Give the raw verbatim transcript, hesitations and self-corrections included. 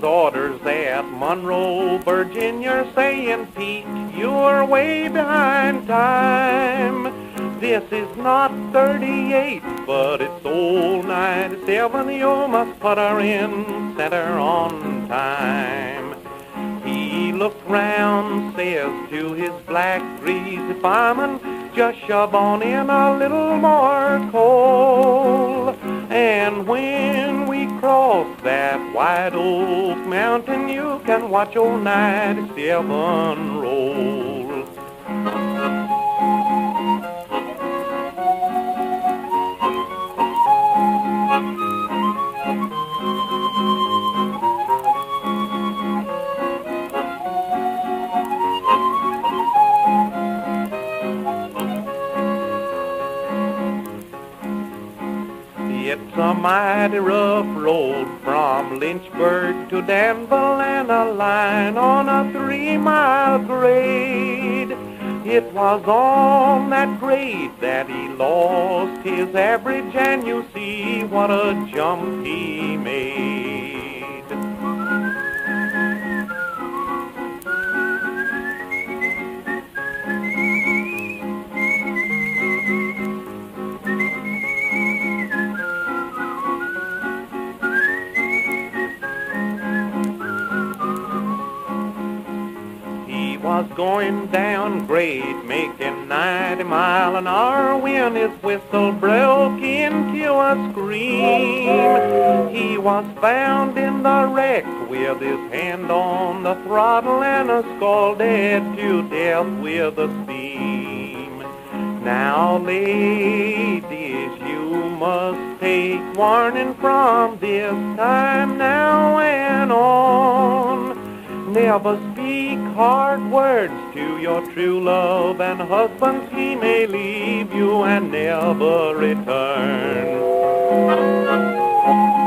orders at Monroe, Virginia, saying, Pete, you're way behind time. This is not thirty-eight, but it's old ninety-seven. You must put her in center on time. He looked round, says to his black greasy fireman, just shove on in a little more coal. And when we cross that White Oak Mountain, you can watch old ninety-seven roll. It's a mighty rough road from Lynchburg to Danville, and a line on a three-mile grade. It was on that grade that he lost his average, and you see what a jump he made. Was going down grade, making ninety mile an hour, when his whistle broke into a scream. He was found in the wreck with his hand on the throttle, and a scalded to death with a steam. Now, ladies, you must take warning from this time now and on. Never speak hard words to your true love, and husbands, he may leave you and never return.